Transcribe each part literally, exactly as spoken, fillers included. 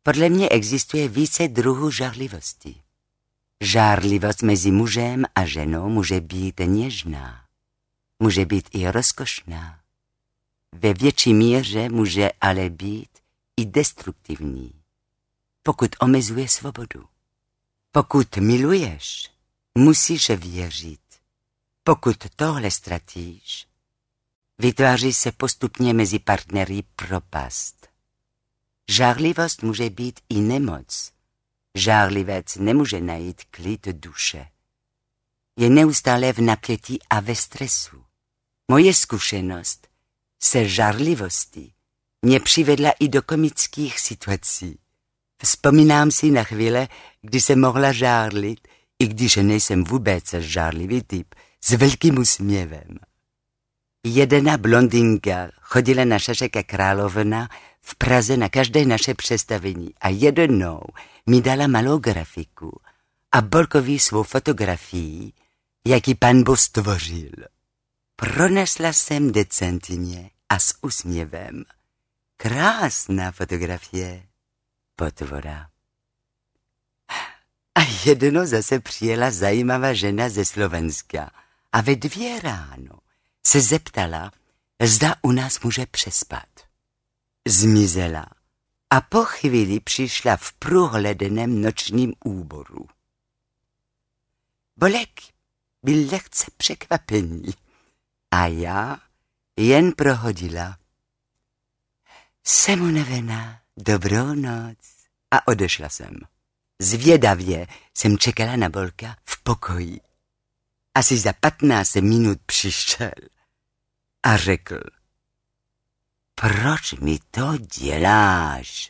Podle mě existuje více druhů žárlivosti. Žárlivost mezi mužem a ženou může být něžná, může být i rozkošná. Ve větší míře může ale být i destruktivní, pokud omezuje svobodu. Pokud miluješ, musíš věřit. Pokud tohle ztratíš, vytváří se postupně mezi partnery propast. Žárlivost může být i nemoc. Žárlivec nemůže najít klid duše. Je neustále v napětí a ve stresu. Moje zkušenost se žárlivostí mě přivedla i do komických situací. Vzpomínám si na chvíle, kdy jsem mohla žárlit, i když nejsem vůbec žárlivý typ, s velkým úsměvem. Jedna blondýnka chodila na Šašeka Královna v Praze na každé naše představení a jednou mi dala malou grafiku a Bolkovi svou fotografii, jaký pan Bůh stvořil. Pronesla jsem decentně a s úsměvem. Krásná fotografie, potvora. A jednou zase přijela zajímavá žena ze Slovenska a ve dvě ráno se zeptala, zda u nás může přespat. Zmizela a po chvíli přišla v průhledném nočním úboru. Bolek byl lehce překvapený a já jen prohodila. Jsem unavená, dobrou noc a odešla jsem. Zvědavě jsem čekala na Bolka v pokoji. Asi za patnáct minut přišel a řekl, proč mi to děláš?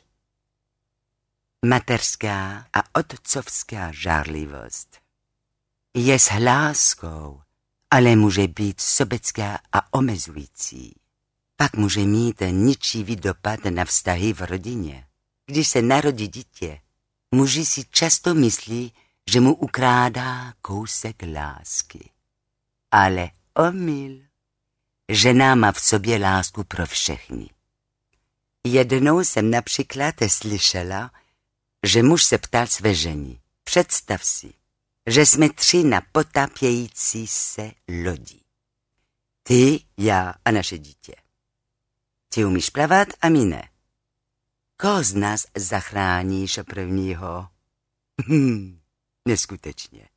Mateřská a otcovská žárlivost je s láskou, ale může být sobecká a omezující. Pak může mít ničivý dopad na vztahy v rodině. Když se narodí dítě, muži si často myslí, že mu ukrádá kousek lásky. Ale omyl. Žena má v sobě lásku pro všechny. Jednou jsem například slyšela, že muž se ptal své ženy. Představ si, že jsme tři na potápějící se lodi. Ty, já a naše dítě. Ty umíš plavat a my ne. Koho z nás zachráníš prvního? Hm, neskutečně.